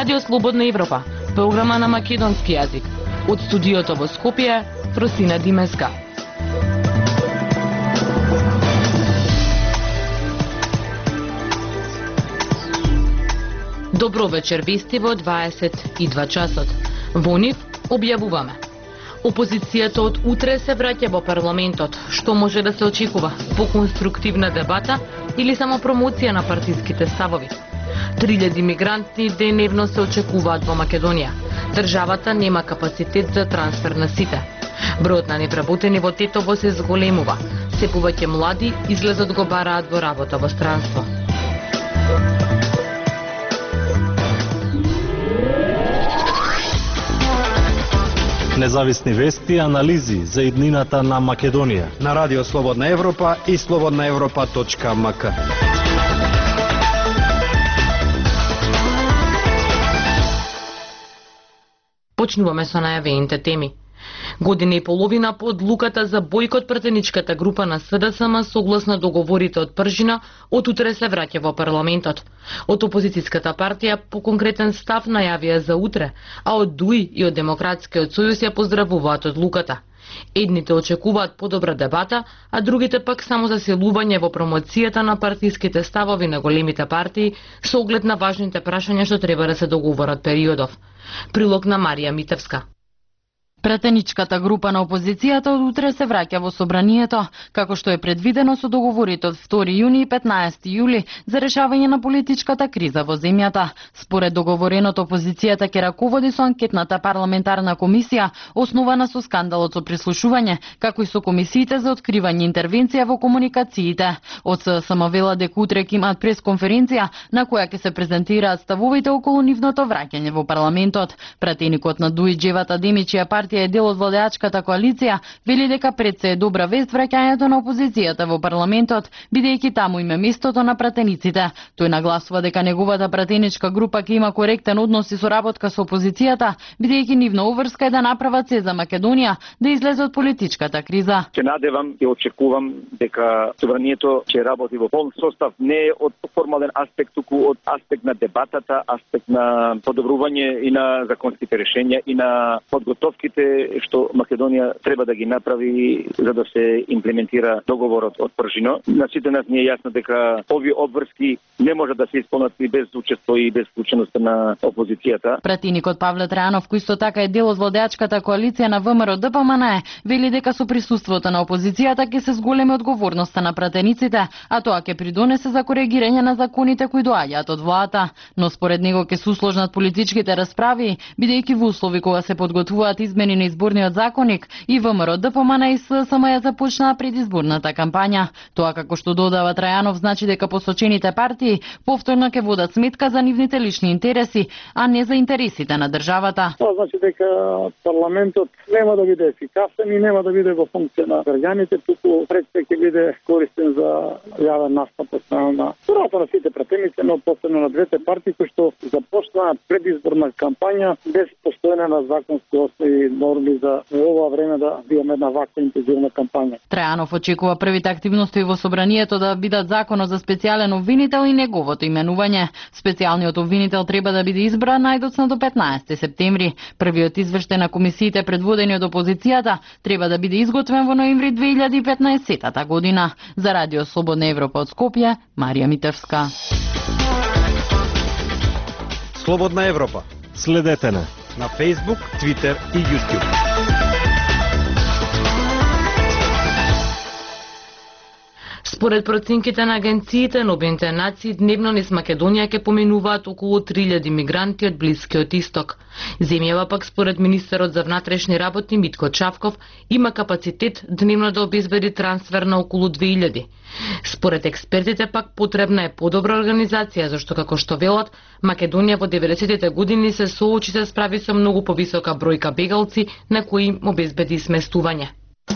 Радио Слободна Европа, програма на македонски јазик. Од студиото во Скопје, Фросина Димеска. Добро вечер, вести во 22 часот. Во нив објавуваме. Опозицијата од утре се враќа во парламентот. Што може да се очекува? По конструктивна дебата или само промоција на партиските ставови? 3000 мигранти деневно се очекуваат во Македонија. Државата нема капацитет за трансфер на сите. Бројот на невработени во Тетово се зголемува. Се повеќе млади излезот го бараат во работа во странство. Независни вести и анализи за иднината на Македонија на Радио Слободна Европа и slobodnaevropa.mk. Почнуваме со најавените теми. Година и половина по одлуката за бојкот пратеничката група на СДСМ согласно договорите од Пржина од утре се враќа во парламентот. Од опозицијската партија по конкретен став најавија за утре, а од ДУИ и од Демократскиот сојуз ја поздравуваат одлуката. Едните очекуваат подобра дебата, а другите пак само засилување во промоцијата на партиските ставови на големите партии со оглед на важните прашања што треба да се договорат периодов. Прилог на Марија Митевска. Пратеничката група на опозицијата од утре се враќа во собранието, како што е предвидено со договорите од 2 јуни и 15 јули за решавање на политичката криза во земјата. Според договореното, опозицијата ќе раководи со анкетната парламентарна комисија, основана со скандалот со прислушување, како и со комисиите за откривање интервенција во комуникациите. Од СДСМ вела дека утре ќе имаат пресконференција на која ќе се презентираат ставовите околу нивното враќање во парламентот. Пратеникот на ДУИ Джевата Демич, чија партија е дел од владеачката коалиција, вели дека пред се е добра вест враќањето на опозицијата во парламентот, бидејќи таму има местото на пратениците. Тој нагласува дека неговата пратеничка група ќе има коректен однос и соработка со опозицијата, бидејќи нивна уврска е да направат се за Македонија да излезе од политичката криза. Се надевам и очекувам дека собранието ќе работи во полн состав, не од формален аспект, туку од аспект на дебатата, аспект на подобрување и на законските решења и на подготовките што Македонија треба да ги направи за да се имплементира договорот од Пржино. На сите нас не е јасно дека овие обврски не може да се исполнат и без учество и без вклученост на опозицијата. Пратеникот Павле Трајанов, кој исто така е дел од владеачката коалиција на ВМРО ДПМН, вели дека со присуството на опозицијата ќе се зголеми одговорноста на пратениците, а тоа ќе придонесе за коригирање на законите кои доаѓаат од владата. Но според него ќе се усложнат политичките расправи, бидејќи во услови кога се подготвуваат измени на изборниот законник и ВМРО ДПМН и СДСМ ја започнаа предизборната кампања. Тоа, како што додава Трајанов, значи дека посочените партии повторно ќе водат сметка за нивните лични интереси, а не за интересите на државата. Тоа значи дека парламентот нема да биде ефикасен и нема да биде во функција на граѓаните, туку пред се ќе биде користен за јавен настап од страна на на сите пратеници, но посебно на двете партии кои што започнаа предизборна кампања без постоење на законски основи норми за ова време да имаме една ваква интензивна кампања. Трајанов очекува првите активности во собранието да бидат законот за специјален обвинител и неговото именување. Специјалниот обвинител треба да биде избран најдоцна до 15 септември. Првиот извештај на комисиите предводени од опозицијата треба да биде изготвен во ноември 2015 година. За Радио Слободна Европа од Скопје, Марија Митевска. Слободна Европа. Следете на Facebook, Twitter и YouTube. Според проценките на агенциите на Обединетите нации, дневно низ Македонија ќе поминуваат околу 3000 мигранти од Блискиот исток. Земјава пак според министерот за внатрешни работи Митко Чавков има капацитет дневно да обезбеди трансфер на околу 2000. Според експертите пак потребна е подобра организација, зашто како што велат, Македонија во 90-тите години се соочи се справи со многу повисока бројка бегалци на кои им обезбеди сместување.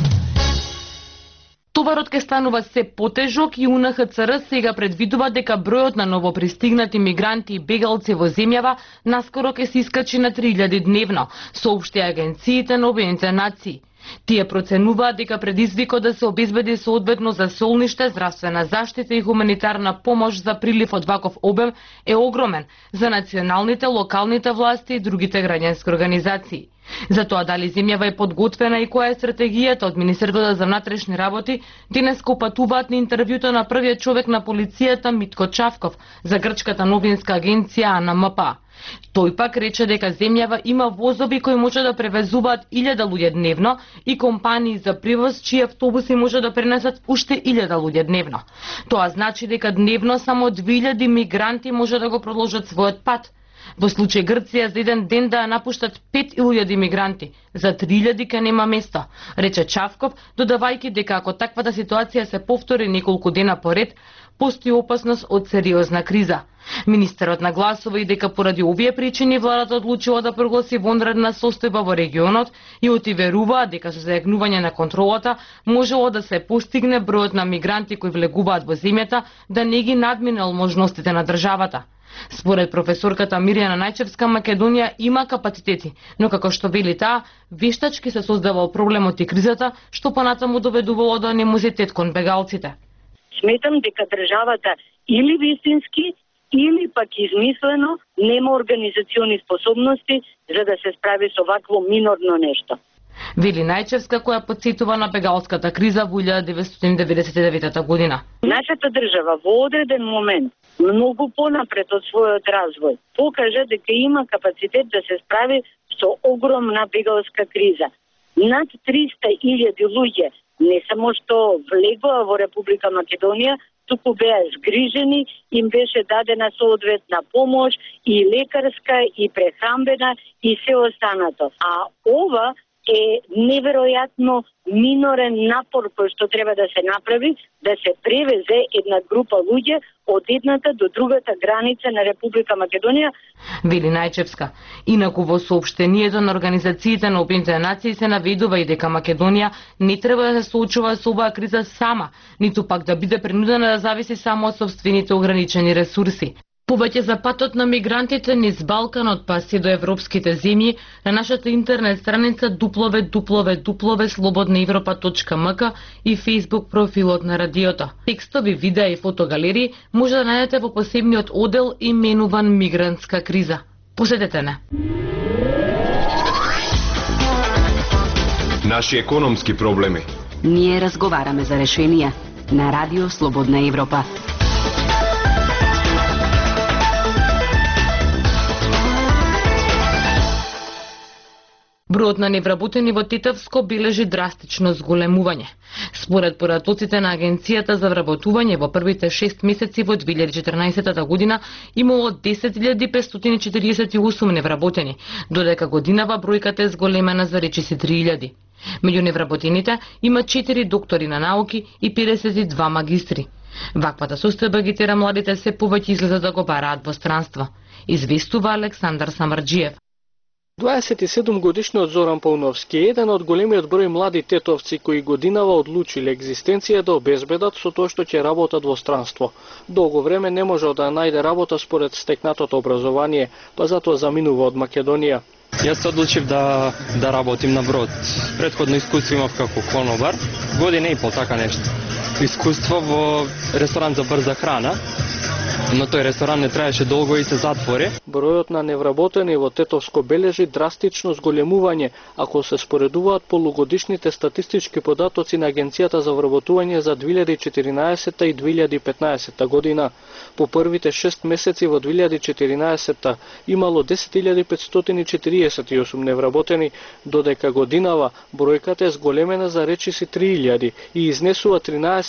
Товарот ке станува се потежок и УНХЦР сега предвидува дека бројот на новопристигнати мигранти и бегалци во земјава наскоро ке се искачи на 3000 дневно, соопшти агенциите на Обединетите нации. Тие проценуваат дека предизвикот да се обезбеди соодветно за солниште, здравствена заштита и хуманитарна помош за прилив од ваков обем е огромен за националните, локалните власти и другите граѓански организации. Затоа дали земјава е подготвена и која е стратегијата од Министерството за внатрешни работи, денес упатуваат на интервјуто на првиот човек на полицијата Митко Чавков за грчката новинска агенција АНМП. Тој пак рече дека земјава има возови кои може да превезуваат 1000 луѓе дневно и компании за превоз чии автобуси може да пренесат уште 1000 луѓе дневно. Тоа значи дека дневно само 2000 мигранти може да го продолжат својот пат. Во случај Грција за еден ден да ја напуштат 5000 мигранти, за 3000 ка нема место, рече Чавков, додавајќи дека ако таквата ситуација се повтори неколку дена поред, постои опасност од сериозна криза. Министерот нагласува и дека поради овие причини владата одлучила да прогласи вонредна состојба во регионот и отиверува дека со зајагнување на контролата можело да се постигне бројот на мигранти кои влегуваат во земјата да не ги надминал можностите на државата. Според професорката Мирјана Најчевска, Македонија има капацитети, но како што вели таа, вештачки се создавал проблемот и кризата, што понатаму доведувало до анимозитет кон бегалците. Сметам дека државата или вистински, или пак измислено нема организациони способности за да се справи со вакво минорно нешто. Вели Најчевска, која потсетува на бегалската криза во 1999 година. Нашата држава во одреден момент, многу понапред од својот развој, покажа дека има капацитет да се справи со огромна бегалска криза. Над 300.000 луѓе не само што влегоа во Република Македонија, туку беа згрижени, им беше дадена соодветна помош и лекарска, и прехранбена, и се останато. А ова е неверојатно минорен напор кој што треба да се направи, да се превезе една група луѓе од едната до другата граница на Република Македонија. Вели Најчевска. Инаку во соопштението на Организациите на Обединетите нации се наведува и дека Македонија не треба да се соочува со оваа криза сама, ниту пак да биде принудена да зависи само од собствените ограничени ресурси. Повеќе за патот на мигрантите низ Балканот па се до европските земји на нашата интернет страница www.slobodnaevropa.mk и Facebook профилот на радиото. Текстови, видеа и фотогалерии може да најдете во посебниот одел именуван Мигрантска криза. Посетете не. Наши економски проблеми. Ние разговараме за решенија на Радио Слободна Европа. Бројот на невработени во Тетовско бележи драстично зголемување. Според поратоците на Агенцијата за вработување во првите 6 месеци во 2014 година имало 10.548 невработени, додека годинава бројката е зголемена за речиси 3.000. Меѓу невработените има 4 доктори на науки и 52 магистри. Ваквата состојба ги тера младите се повеќе излезат да го бараат во странство, известува Александар Самарџиев. 27-годишниот Зоран Пауновски е еден од големиот број млади тетовци кои годинава одлучиле екзистенција да обезбедат со тоа што ќе работат во странство. Долго време не можел да најде работа според стекнатото образование, па затоа заминува од Македонија. Јас се одлучив да работим на брод. Претходно искуство имав како конобар, година и пол така нешто. Искуство во ресторан за брза храна, но тој ресторан не траеше долго и се затвори. Бројот на невработени во Тетовско бележи драстично зголемување ако се споредуваат полугодишните статистички податоци на Агенцијата за вработување за 2014 и 2015 година. По првите 6 месеци во 2014 имало 10.548 невработени, додека годинава бројката е зголемена за речиси 3.000 и изнесува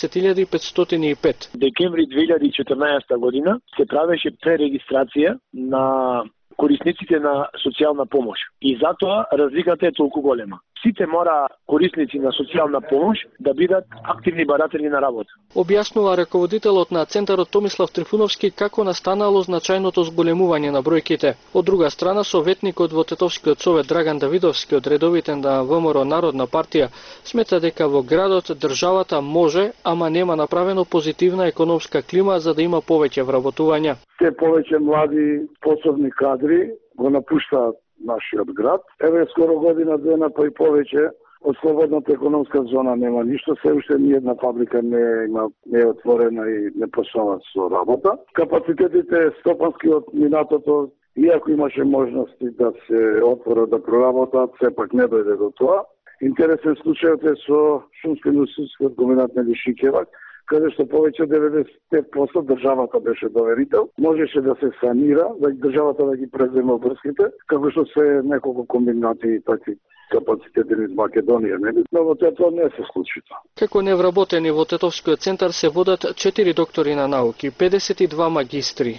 13.505. Декември 2014 година се правеше пререгистрација на корисниците на социјална помош. И затоа разликата е толку голема. Сите мора корисници на социјална помош да бидат активни баратели на работа. Објаснува раководителот на Центарот Томислав Трифуновски како настанало значајното зголемување на бројките. Од друга страна, советникот во Тетовскиот совет Драган Давидовски од редовите на ВМРО Народна партија смета дека во градот државата може, ама нема направено позитивна економска клима за да има повеќе вработувања. Се повеќе млади способни кадри го напуштаат нашиот град. Еве скоро година, две па и повеќе Од слободната економска зона нема ништо, се уште ни една фабрика не е отворена и не почнува со работа. Капацитетите стопански од минатото, иако имаше можности да се отворат да проработат, сепак не дојде до тоа. Интересен случајот е со шумско-индустријскиот комбинат на Лишикева, каде што повеќе 95% државата беше доверител, можеше да се санира, да државата да ги преземе врските, како што се неколку комбинати и такви капацитети из Македонија, нели? Но во тоа не се случи. Како невработени во Тетовскиот центар се водат 4 доктори на науки, 52 магистри,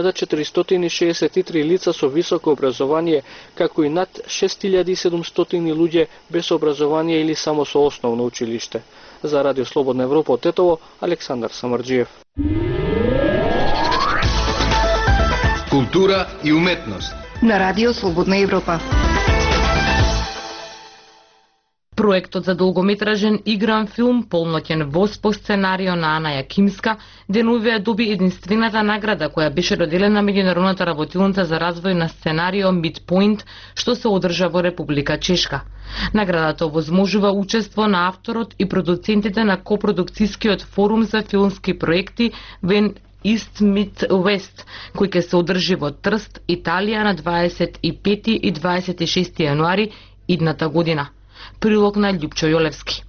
1463 лица со високо образование, како и над 6700 луѓе без образование или само со основно училиште. За Радио Слободна Европа од Тетово, Александар Самарджиев. Култура и уметност на Радио Слободна Европа. Проектот за долгометражен игран филм Полноќен воз по сценарио на Ана Јакимска деновија доби единствената награда која беше доделена меѓународната работилница за развој на сценарио Midpoint, што се одржа во Република Чешка. Наградата овозможува учество на авторот и продуцентите на копродукцијскиот форум за филмски проекти When East Meets West, кој ќе се одржи во Трст, Италија на 25 и 26 јануари идната година. Прилог на Љупчо Јолевски.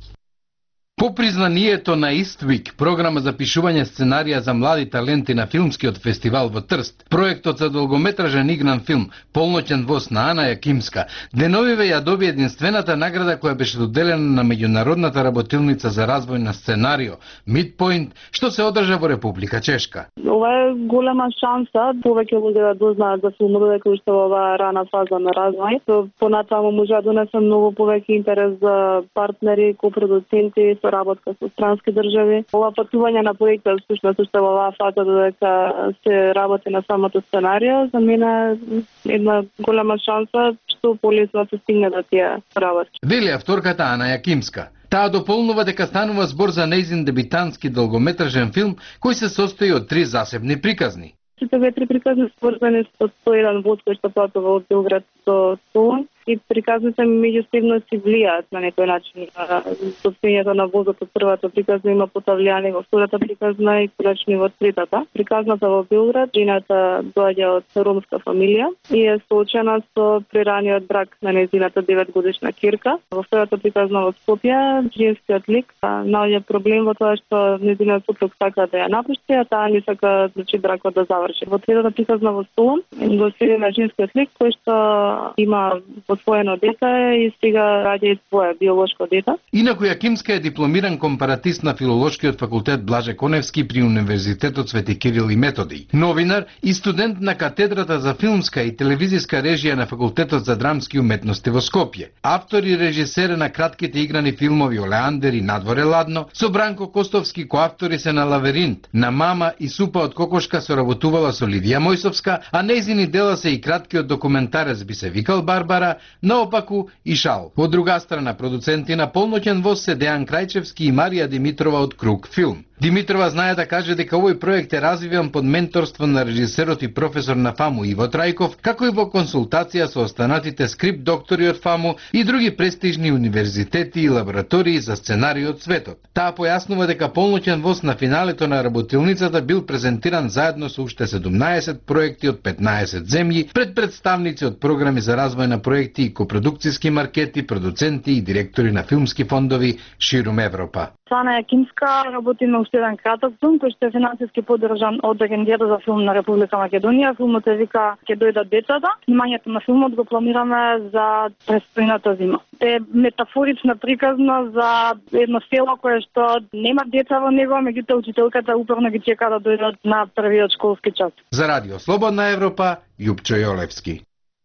По признанието на Иствик, програма за пишување сценарија за млади таленти на филмскиот фестивал во Трст, проектот за долгометражен игран филм Полноќен воз на Ана Јакимска, деновиве ја доби единствената награда која беше доделена на меѓународната работилница за развој на сценарио Midpoint, што се одржа во Република Чешка. Ова е голема шанса повеќе луѓе да дознаат за филмовите кои што во оваа рана фаза на развој. Понатаму може да донесе многу повеќе интерес за партнери, копродуценти, работка со странски држави. Ова патување на проектот всушност уште во оваа фаза додека се работи на самото сценарио, за мене е една голема шанса што полесно се стигне до тие работи. Вели авторката Ана Јакимска. Таа дополнува дека станува збор за нејзин дебитантски долгометражен филм кој се состои од 3 засебни приказни. Сите 3 приказни сврзани со 101 воз кој што патува од Белград до Солун. И приказните меѓусебно си влијаат на некој начин. Состојањето на возот од првата приказна има потављање во втората приказна и конечно во третата. Приказната во Белград, жената доаѓа од ромска фамилија и е соочена со прераниот брак на нејзината 9-годишна ќерка. Во втората приказна во Скопје, женскиот лик наоѓа проблем во тоа што нејзиниот супруг сака да ја напушти, а таа не сака бракот да заврши. Во третата приказна во Солун, го следи женскиот лик кој што има освоено дете и сега раѓа и свое биолошко дете. Инаку Јакимска е дипломиран компаратист на Филолошкиот факултет Блаже Коневски при Универзитетот Свети Кирил и Методи. Новинар и студент на катедрата за филмска и телевизиска режија на Факултетот за драмски уметности во Скопје. Автор и режисер на кратките играни филмови Олеандер и Надворе ладно, со Бранко Костовски коавтори се на Лавиринт, на Мама и Супа од кокошка соработувала со Лидија Мојсовска, а нејзини дела се и краткиот документарец Би се викал Барбара, наопаку и Шал. Од друга страна, продуценти на Полноќен воз се Дејан Крајчевски и Марија Димитрова од Круг филм. Димитрова знае да каже дека овој проект е развиван под менторство на режисерот и професор на ФАМУ Иво Трајков, како и во консултација со останатите скрип доктори од ФАМУ и други престижни универзитети и лаборатории за сценарии од светот. Таа појаснува дека Полноќен воз на финалето на работилницата бил презентиран заедно со уште 17 проекти од 15 земји пред представници од програми за развој на проекти и копродукцијски маркети, продуценти и директори на филмски фондови ширум Европа. Ана Јакимска работи на уште еден краток филм кој што е финансиски поддржан од Агенцијата за филм на Република Македонија. Филмот се вика Ќе дојдат децата. Снимањето на филмот го планираме за престојната зима. Е метафорична приказна за едно село кое што нема деца во него, меѓутоа учителката упорно ги чека да дојдат на првиот школски час. За Радио Слободна Европа, Љупчо Јолевски.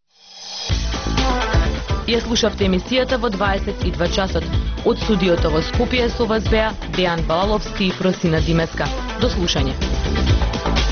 Ја слушавте емисијата во 22 часот. Од студиото во Скопје со вас беа Дејан Балаловски и Просина Димеска. До слушање.